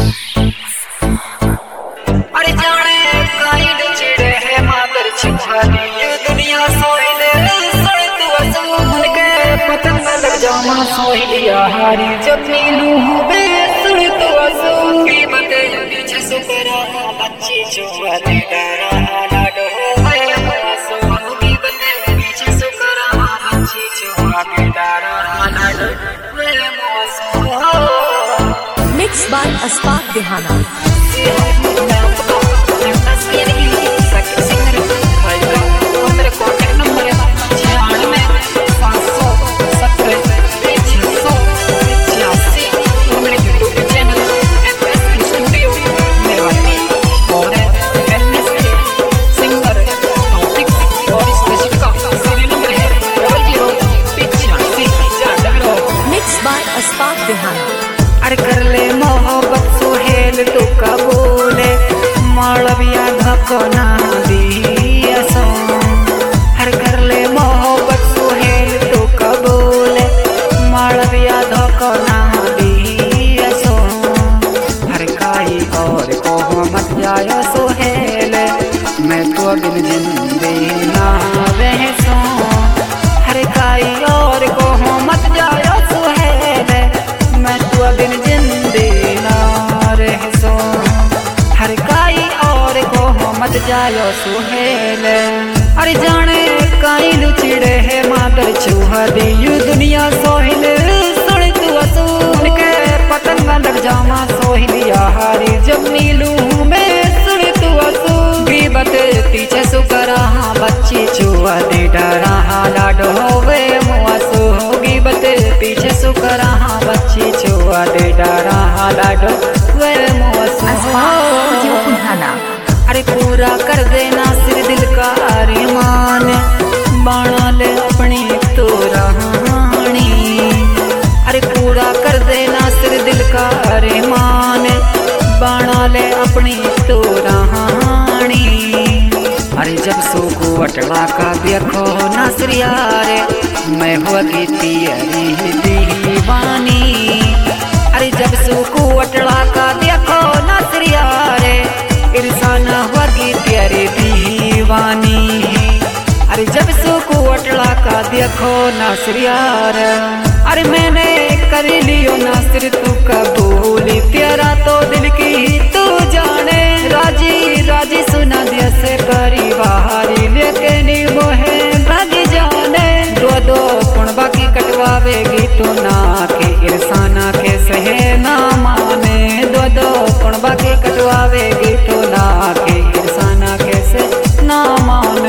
अरे जाने काई चिड़े है मादर छुहानी ये दुनिया सोइले सड़ तू असूल के पतंग लग जामा सोइलिया हारी जब नीलू बे सड़ तू असूल की बते पीछे सुकरा बच्ची छुहानी डरा लाडो है मासो की बते पीछे सुकरा बच्ची छुहानी डरा लाडो है मासो Mixed by Asfaq Dihana. Mixed by Asfaq Dihana. अरे कर ले मोहब्बत सुहेल तू कबूले मालविया धकना दिया सो हर कर ले मोहब्बत सुहेल तू कबूले मालविया धकना दिया सो हर काई और को मत जायो सुहेल मैं तो बिन जिंदे ना रह सो हर काई और को मत जायो सुहेल मैं तो बिन जिंदे ना रह सो हर काई और को मत जायो सुहेल अरे जाने काई लुचिड़े है मादर चूहा दी यू दुनिया सोहिल सुन तू असूल के पतंग लग जामा सोहिलिया हारी जब नीलू में सुन तू असूल गीबत पीछे सुकरा बच्ची चूहा दे डरा लाडो वे मुआसो गीबत पीछे सुकरा बच्ची चूहा दे डरा लाडो वे मुआसो अरे पूरा कर देना सिर दिल का अरमान बाणा ले अपनी तो रानी अरे पूरा कर देना सिर दिल का अरमान बाणा ले अपनी तो रानी अरे जब सूखू अटड़ा का देखो नासरिया रे मैं हुआ की तेरी दीवानी अरे जब सूखू अटड़ा का देखो नासरिया रे इरसान वर्गी तेरी दीवानी अरे जब सूखू अटड़ा का देखो नासिर यार अरे मैंने कर लियो नासिर तू कबूली तेरा तो दिल की तू जाने राजी राजी सुना दिया से परिवारी लेकिन मोहे भाग जाने दो पुण बाकी कटवावेगी तू ना के इरसाना के सहे ना माने दो पुण बाकी कटवावेगी तू ना के इरसाना के से ना माने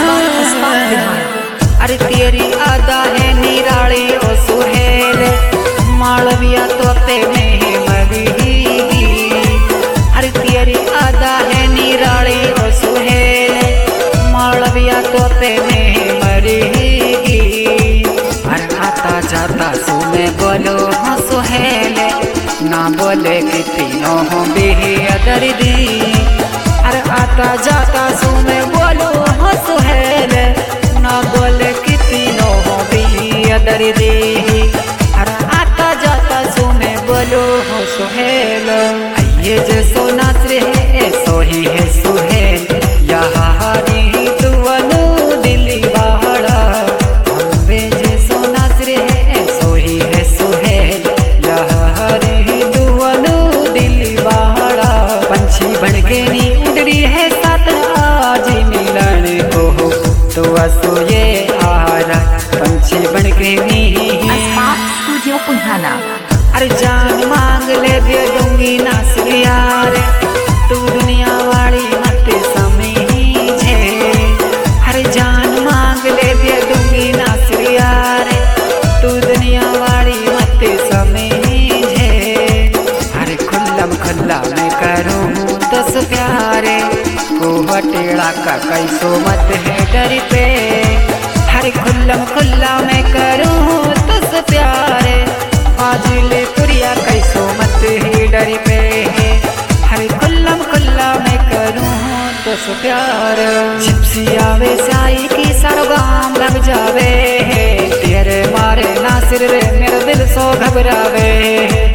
अरे तेरी आदा है निराली ओ सुहेल मालविया तोते में मरी अरे तेरी आदा है निराली ओ सुहेल मालविया तोते में मरी अरे आता जाता सुने बोलो हाँ सुहेल ना बोले कि तीनों हो बेहदर्दी अरे आता जाता सुने बोलो हाँ सुहेल ना बोले कि तीनों हो बेहदर्दी अरे आता जाता सुने बोलो हाँ सुहेल ये जो सोना से है सो ही है सुहेल यहाँ हारी तू अनु दिली बाड़ा हमें जो सोना से है सो ही है सुहेल यहाँ हारी तू अनु दिली बाड़ा पंछी बन के नी उड़री है साथ आज मिलन को तो असो ये आरा पंछी बन के नी Asfaq Studio Punhana. अरे जान मांग ले दे दूंगी नासिर यार तू दुनिया वाली मत समझे अरे जान मांग ले दे दूंगी नासिर यार तू दुनिया वाली मत समझे अरे खुल्लम खुल्ला मैं करूँ दस प्यारे को हटेड़ा का कैसो मत है डर पे हरे खुल्लम खुल्ला मैं करूँ दस प्यारे आजिले पुरिया कैसो मत ही डर पे हरे खुल्लम खुल्ला मैं करूँ तो सो प्यार जिप्सी आवे साई की सरगाम लग जावे तेरे मारे नासिर रे मेरा दिल सो घबरावे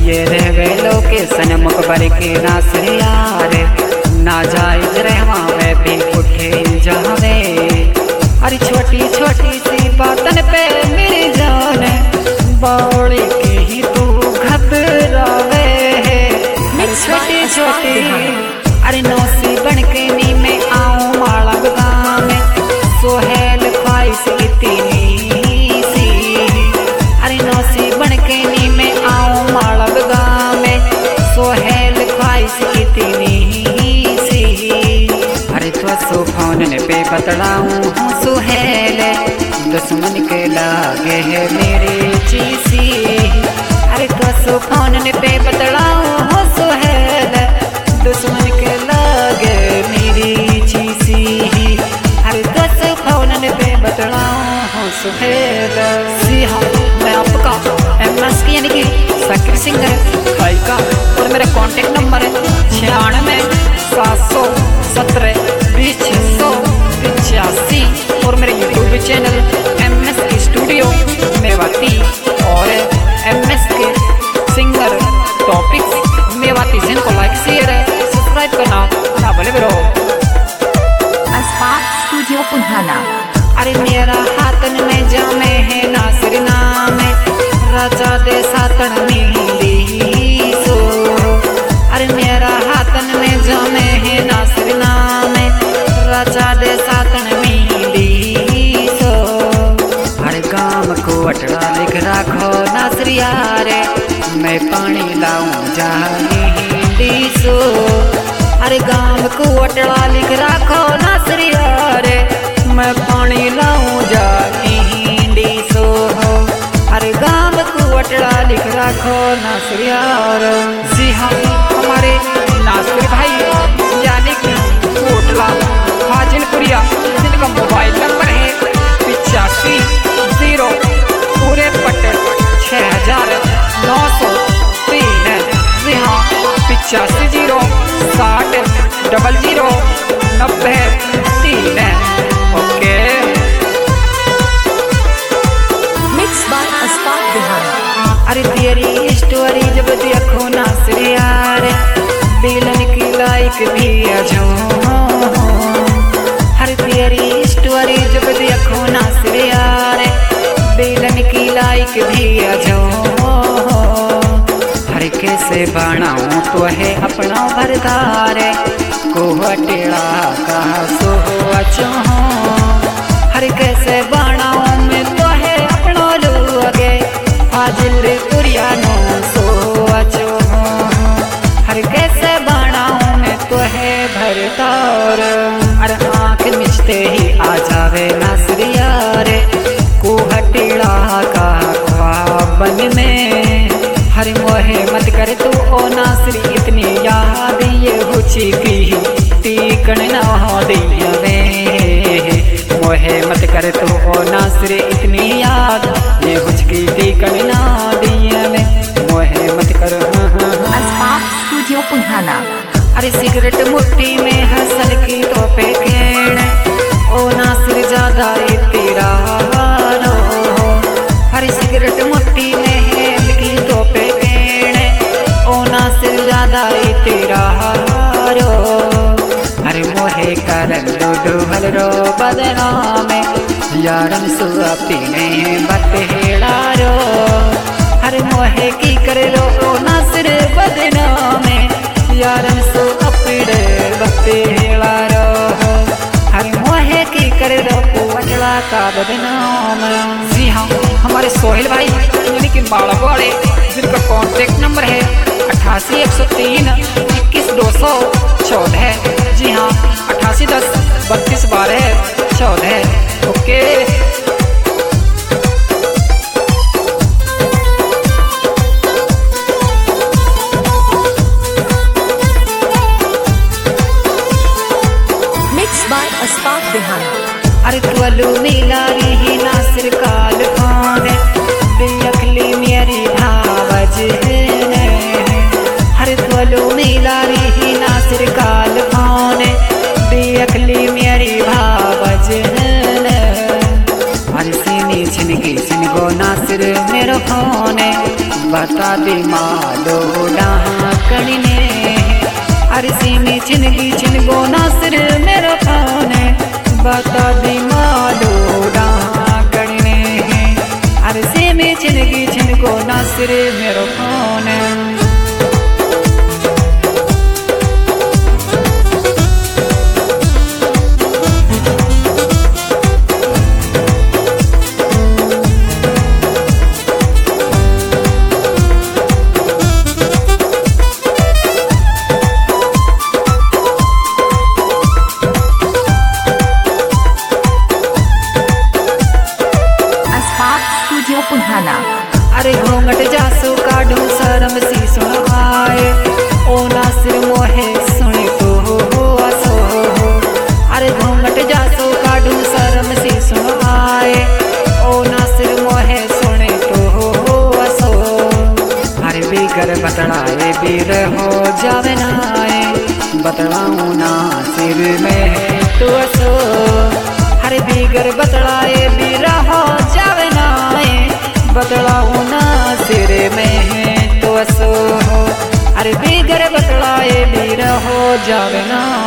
ये रह गए लोकेशन मुकबर के नासिर यार ना जाए रहवा में भी उठे जावे। अरे छोटी छोटी सी बातन पे मेरी जान बौड़ी के ही तू घबरावे। छोटी छोटी अरे नौसी बन के नी में आऊं माला गाँव में सोहेल ख्वाहिश इतनी सी। अरे नौसी बन के नी में आऊं माला गाँव में सोहेल ख्वाहिश इतनी सी। अरे तो सो फोन पे बतलाऊं हूँ सुहेल दुश्मन के लागे है मेरी चीसी। अरे तो सो फोन पे बतलाऊं हूँ सुहेल दुश्मन के लागे मेरी चीसी। अरे तो सो फोन पे बतलाऊं हूँ सुहेल। जी हाँ, मैं आपका MS की यानी कि साकिर सिंगर गायिका और मेरा कॉन्टेक्ट नंबर है 96 717 20 685 और मेरे यूट्यूब चैनल MS की स्टूडियो मेवाती और MS के सिंगर टॉपिक्स मेवाती जिनको लाइक शेयर सब्सक्राइब करना ना भूले बेरो। अस्पाक स्टूडियो पुन्हाना। अरे मेरा हाथन में जामे है नासिर नाम राजा दे सातन मिली सो। अरे मेरा हाथन में जामे है नासिर नाम राजा दे सातन मिली सो। अरे गाँव को अटड़ा लिख राखो नासिर यारे मैं पानी लाऊं जाही सो। अरे गाँव को अटड़ा लिख राखो नासिर यारे मैं पानी लाऊं जाही सो। अरे गाँव को अटड़ा लिख राखो नासिर यार। जी हाँ, हमारे नासिर भाई यानी कि कोटला हाजिलपुरिया जिनका मोबाइल नंबर है 85 0 पूरे पट्टे 6903। जी हाँ, 85 0 60 00 93। ओके। Mixed by अस्पाक दिहाना। अरे तेरी स्टोरी जब देखो नासिर यार बिलन की लाइक भी अजो। हर तेरी स्टोरी जब देखो नासिर यार बिलन की लाइक भी अजो। हर कैसे बनाऊं तो है अपना भरदार को हटेड़ा कहा सो अचो। हर कैसे बनाऊं मैं तो है अपना लोगे हाजिलपुरिया नो सो अचो। हर कैसे बनाऊं मैं तो है भरदार। अरे आँख मिचते ही आ जावे नासिर यार को हटेड़ा का ख्वाबन में। हर मोहे मत कर तू ओ नासिर इतनी याद ये हुची की तीकण ना हो दिया में। मोहे मत कर तू ओ नासिर इतनी याद ये हुचकी तीकण ना दिया में। मोहे मत कर। अस्पाक स्टूडियो पुन्हाना। अरे सिगरेट मुट्ठी में हसल की तो पे खेण ओ नासिर ज्यादा तेरा रो। हर सिगरेट मुट्ठी में हेल की तो पे खेण ओ नासिर ज्यादा तेरा रो। अरे मोहे करन डूडूहल रो बदनाम यारन सुआ पीने बतेड़ा रो। हर मोहे की कर लो ओ नासिर बदनाम यारन सो अपड़े बतेड़ा रो। हर मोहे की कर लो अटला का बदनाम। जी हाँ, हमारे सोहेल भाई यानी कि बाड़ा वाले जिनका कॉन्टेक्ट नंबर है 88 103 21 214। जी हाँ, 88 10 32 12 14। ओके। Mixed by अस्पाक दिहाना। अरे त्वलू मिला रही नासिर काल खान अखली मेरी भावज है। हर त्वलू मिला रही नासिर काल खान अखली मेरी भावज है। हर सीनी छिनकी छिनको नासिर मेरो खान बता दी मालो डाकने अरसी में छिनगी छिनगो नासिर मेरो खाने बता दी मालो डाकने अरसी में छिनगी छिनगो नासिर मेरो खाने पुन्हाना अरे घूंघट जासो काढू शर्म सी सुन आए ओ नासिर मोहे सुने तो हो असो अरे घूंघट जासो काढू शर्म सी सुन आए ओ नासिर मोहे सुने तो हो असो अरे बिगर बतड़ाए बीर हो जावे नाए बतड़ाऊ नासिर में तो असो अरे बिगर बतड़ाए बीर हो जावे नाए बतलाऊ ना सिर में है तो असो अरे बिगर बतलाए बीर हो जावे ना।